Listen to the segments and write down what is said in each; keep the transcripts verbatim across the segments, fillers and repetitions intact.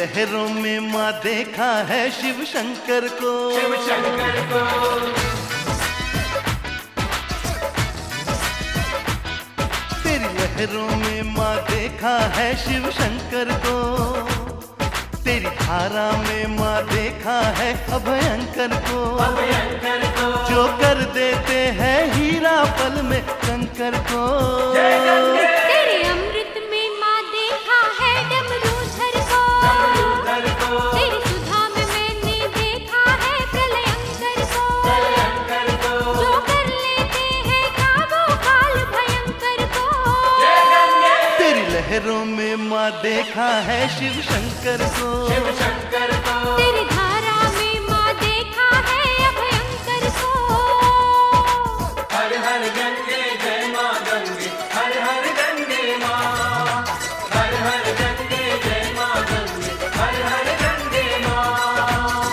लहरों में माँ देखा है शिव शंकर को, शिव शंकर को। तेरी लहरों में माँ देखा है शिव शंकर को, तेरी धारा में माँ देखा है अभयंकर को, अभयंकर को। जो कर देते हैं हीरा पल में कंकर को। तेरे अमृत में माँ देखा है डमरूधर को, डमरूधर को। तेरी सुधा में मैंने देखा है प्रलयंकर को, प्रलयंकर को। जो कर लेते हैं काबू काल भयंकर को। तेरी लहरों में माँ देखा है शिव शंकर को, शिव शंकर को। तेरी धारा में माँ देखा है अभयंकर को। हर हर गंगे जय माँ गंगे, हर हर गंगे माँ, हर हर गंगे जय माँ गंगे, हर हर गंगे माँ।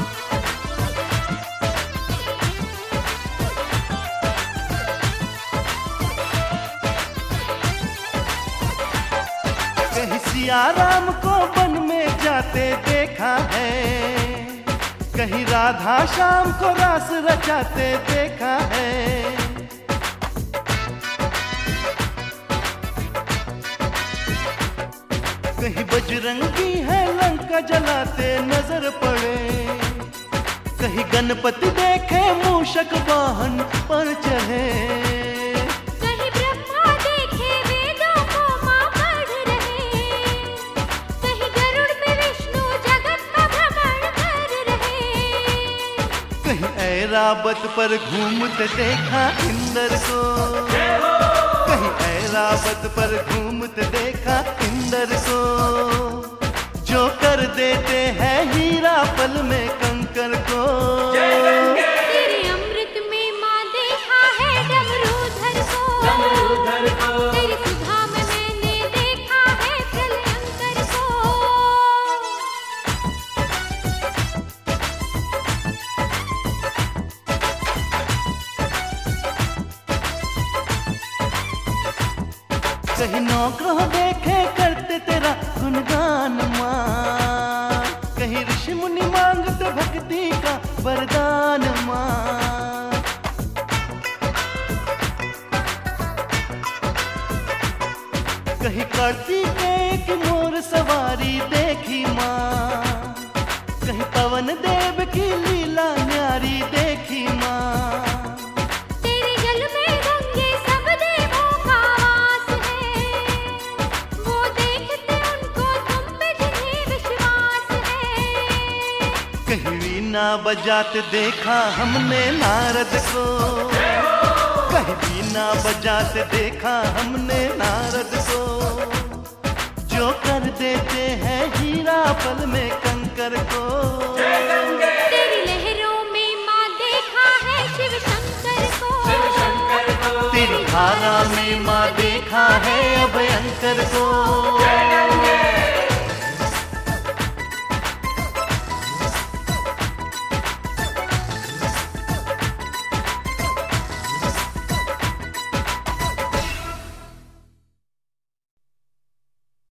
कहीं सिया राम को वन में जाते देखा है, कहीं राधा श्याम को रास रचाते देखा है, कहीं बजरंगी है लंका जलाते नजर पड़े, कहीं गणपति देखे मूषक वाहन पर चढ़े, कहीं ब्रह्मा देखे वेदों को माँ पढ़ रहे, कहीं गरुड़ पे विष्णु जगत का भ्रमण कर रहे, कहीं ऐरावत पर घूमते देखा इंद्र को, कहीं ऐरावत पर घूमते देखा इंद्र को, जो कर देते हैं हीरा पल में कंकर को। तेरे अमृत में माँ देखा है डमरूधर को, डमरूधर को। तेरी सुधा में मैंने देखा है प्रलयंकर को। कहीं नौग्रह देखे करते तेरा गुणगान माँ, कहीं ऋषि मुनि मांगते भक्ति का वरदान माँ, कहीं कार्तिकेय की मोर सवारी देखी माँ, कहीं पवन देव की लीला न्यारी देखी माँ, तेरे जल में गंगे सब देवों का वास है, वो देखते उनको तुम पे जिन्हें विश्वास है। कहीं वीणा बजाते देखा हमने नारद को, कहीं वीणा बजाते देखा हमने नारद को, जो कर देते हैं हीरा पल में कंकर को। तेरी लहरों में माँ देखा है शिव शंकर को, शिव शंकर को। तेरी धारा में माँ देखा है अभयंकर को।